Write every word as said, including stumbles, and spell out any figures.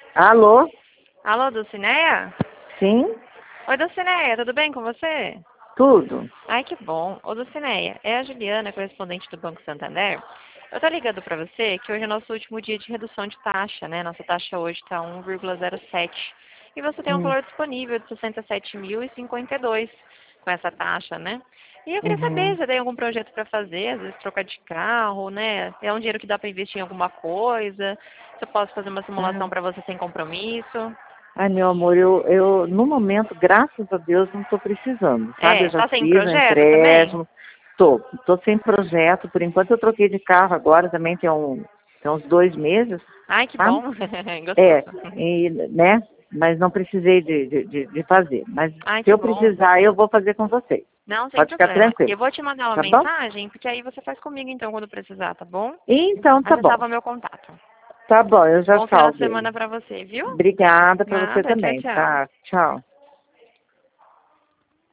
Alô? Alô, Dulcineia? Sim? Oi, Dulcineia, tudo bem com você? Tudo? Ai, que bom. Ô, Dulcineia, é a Juliana, correspondente do Banco Santander. Eu tô ligando pra você que hoje é nosso último dia de redução de taxa, né? Nossa taxa hoje tá um vírgula zero sete. E você tem um Hum. valor disponível de sessenta e sete mil e cinquenta e dois com essa taxa, né? E eu queria saber Uhum. se você tem algum projeto para fazer, às vezes trocar de carro, né? É um dinheiro que dá para investir em alguma coisa. Se eu posso fazer uma simulação Ah. para você sem compromisso. Ai, meu amor, eu, eu, no momento, graças a Deus, não estou precisando, sabe? Eu É, já tá sem fiz um projeto também? empréstimo, tô, tô sem projeto, por enquanto eu troquei de carro agora, também tem, um, tem uns dois meses, Ai, que sabe? bom. É, Gostoso. e, né? Mas não precisei de, de, de, de fazer. Mas Ai, se que eu bom. precisar, eu vou fazer com vocês. Não, sem Pode ficar problema. E tranquilo, eu vou te mandar uma tá bom? mensagem, porque aí você faz comigo então quando precisar, tá bom? Então, Aí tá você bom. salva meu contato. Tá bom, eu já Bom final de salvo ele. semana pra você, viu? Obrigada para você Nada, tchau, também, tchau. tá? Tchau.